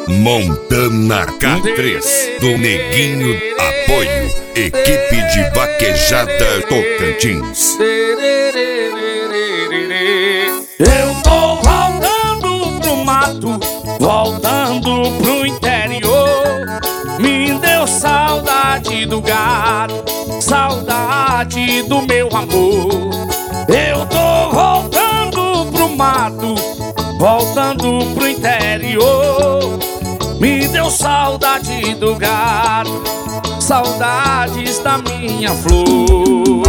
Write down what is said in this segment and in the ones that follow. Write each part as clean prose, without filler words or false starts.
Montana K3 do Neguinho Apoio, equipe de vaquejada Tocantins. Eu tô voltando pro mato, voltando pro interior. Me deu saudade do gado, saudade do meu amor. Eu tô voltando pro mato, voltando pro interior. Me deu saudade do gado, saudades da minha flor.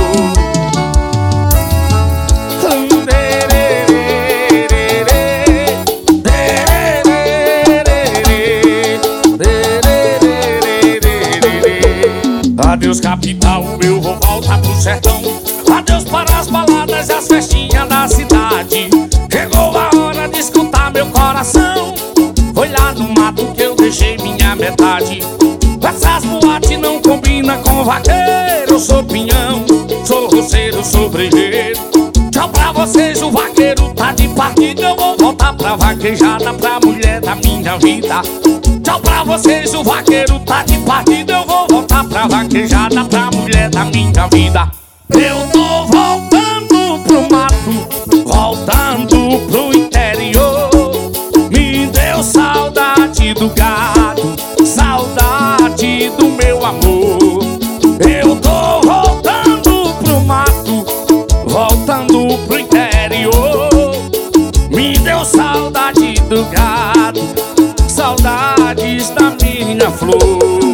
Adeus capital, eu vou voltar pro sertão. Adeus para as baladas e as festinhas da cidade. Chegou a hora de escutar meu coração. Foi lá no mato que eu deixei minha metade. Essas boates não combinam com vaqueiro. Eu sou pinhão, sou roceiro, sou brejeiro. Tchau pra vocês, o vaqueiro tá de partida. Eu vou voltar pra vaquejada, pra mulher da minha vida. Tchau pra vocês, o vaqueiro tá de partida. Eu vou voltar pra vaquejada, pra mulher da minha vida. Eu tô voltando pro mato, voltando pro interior. Me deu saudade do gado, saudade do meu amor. Eu tô voltando pro mato, voltando pro interior. Me deu saudade do gado, saudades da minha flor.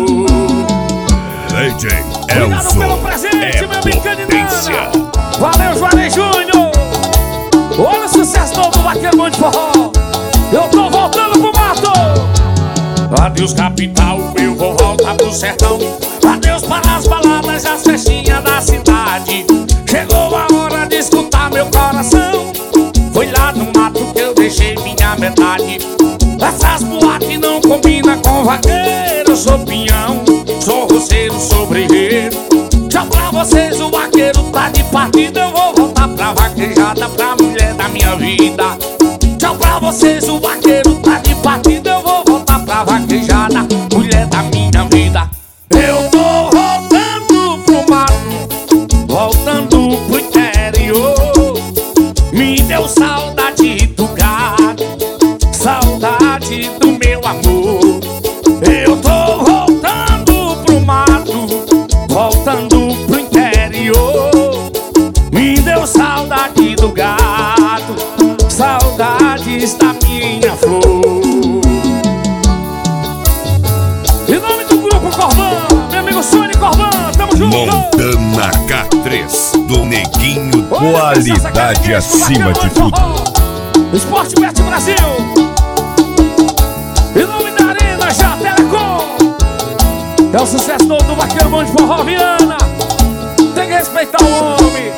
DJ Obrigado Elson pelo presente, meu potência. Valeu, Juarez Júnior. Olha o sucesso novo do Vaqueiro Bom de Forró. Eu tô voltando pro mato. Adeus capital, eu vou voltar pro sertão. Adeus para as baladas e as festinhas da cidade. Chegou a hora de escutar meu coração. Foi lá no mato que eu deixei minha metade. Essas boates não combinam com vaqueiro. Eu sou pinhão, sou roceiro, sou brejeiro. Tchau pra vocês, o vaqueiro tá de partida. Eu vou voltar pra vaquejada, pra mulher da minha vida. Tchau pra vocês, o vaqueiro tá de partida. Eu vou voltar pra vaquejada, mulher da minha vida. Eu tô voltando pro mato, voltando pro interior. Me deu saudade do gado, saudade do meu amor. Eu tô voltando pro mato, voltando pro interior. Me deu saudade do gado, saudades da minha flor. Em nome do grupo Corvã, meu amigo Sônia Corvã, tamo junto. Montana K3 do Neguinho, Qualidade acima de tudo. Esporte Bet Brasil. Em nome da Arena Já Telecom. É o sucesso todo do Vaqueiro Bom de Forró, Viana. Tem que respeitar o homem.